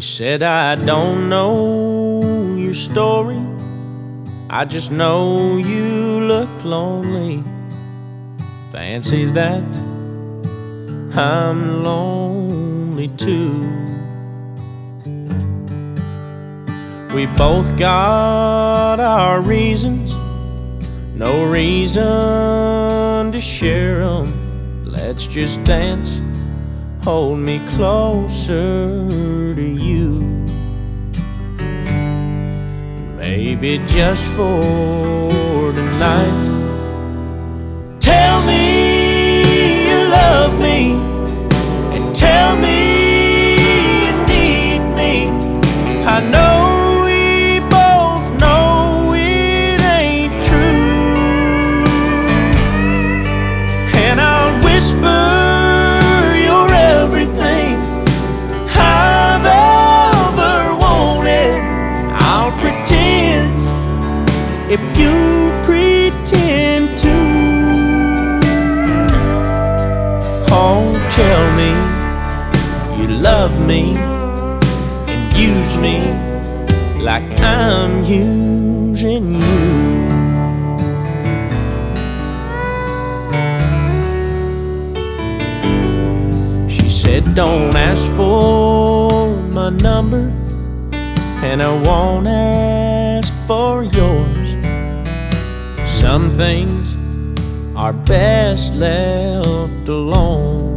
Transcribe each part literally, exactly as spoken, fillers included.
said, I don't know your story, I just know you look lonely. Fancy that, I'm lonely too. We both got our reasons, no reason to share them. Let's just dance, hold me closer to you. Maybe just for tonight, tell me you love me, and tell me you need me. I know we both know it ain't true, and I'll whisper you're everything I've ever wanted. I'll pretend if you pretend to. Oh, tell me you love me and use me like I'm using you. She said, don't ask for my number, and I won't ask for yours. Some things are best left alone.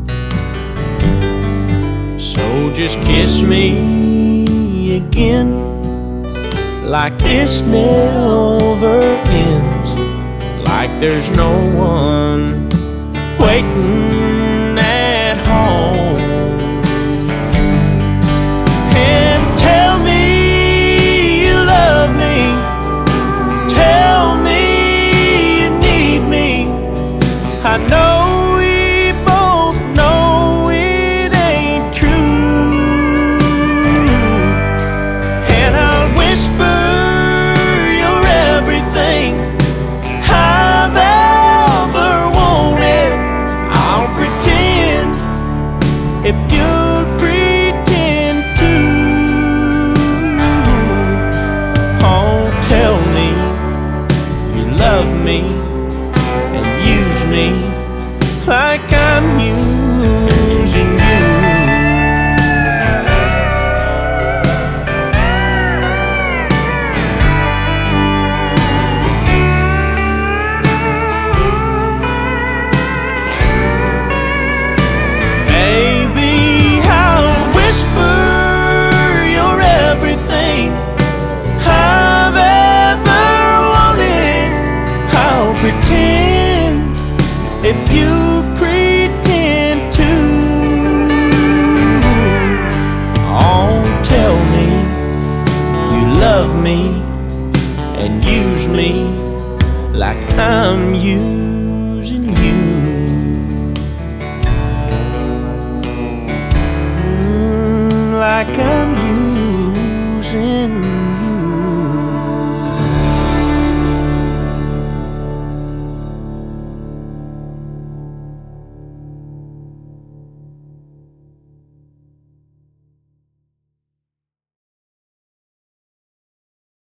So just kiss me again, like this never ends, like there's no one waiting at home. And tell me you love me, tell me you need me. I know we both know it ain't true, and I'll whisper you're everything I've ever wanted. I'll pretend if you'll pretend to. Oh, tell me you love me and use me like I'm using you. Baby, I'll whisper you're everything I've ever wanted. I'll pretend if you pretend to. Oh, tell me you love me and use me like I'm using you. Mm, like I'm